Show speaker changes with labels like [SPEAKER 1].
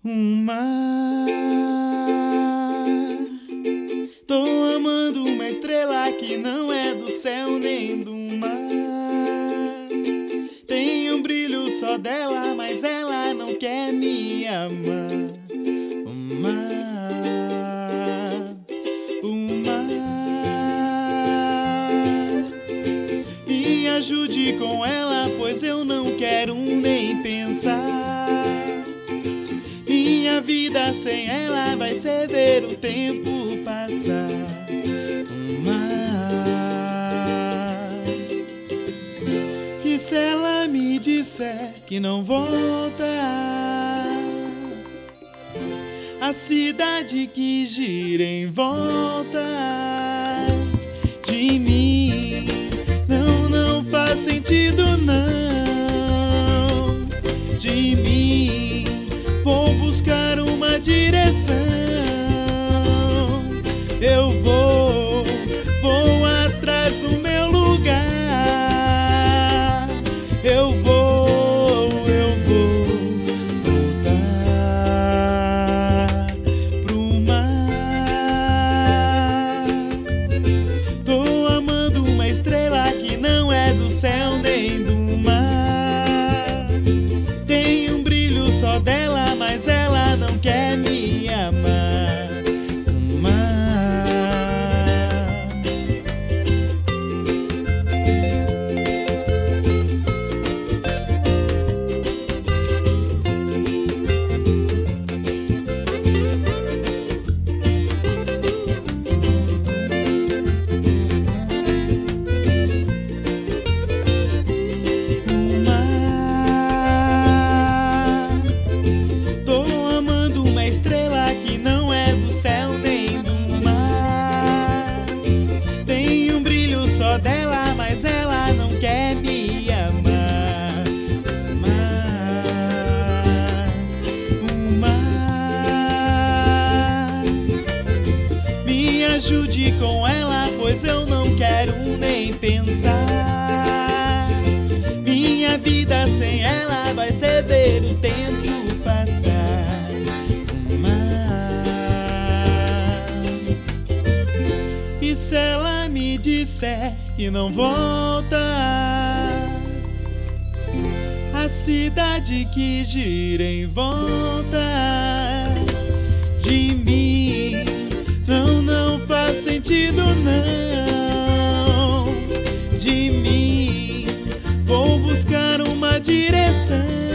[SPEAKER 1] Um mar. Tô amando uma estrela que não é do céu nem do mar. Tem um brilho só dela, mas ela não quer me amar. Um mar, um mar. Me ajude com ela, pois eu não quero nem pensar. Minha vida sem ela vai ser ver o tempo passar. Um mar. E se ela me disser que não volta, a cidade que gira em volta de mim não faz sentido não. De mim vou buscar uma direção. Eu vou atrás do meu lugar. Eu vou voltar pro mar. Tô amando uma estrela que não é do céu nem do mar. Tem um brilho só dela, mas ela não quer me amar. Um mar. Um mar. Tô amando uma estrela que não é do céu nem do mar. Tem um brilho só dela, mas ela não quer me amar. Um mar. Me ajude com ela, pois eu não quero nem pensar. Minha vida sem ela vai ser ver o tempo passar. Um mar. E se ela me disser que não volta, a cidade que gira em volta de mim não faz sentido não. De mim vou buscar uma direção.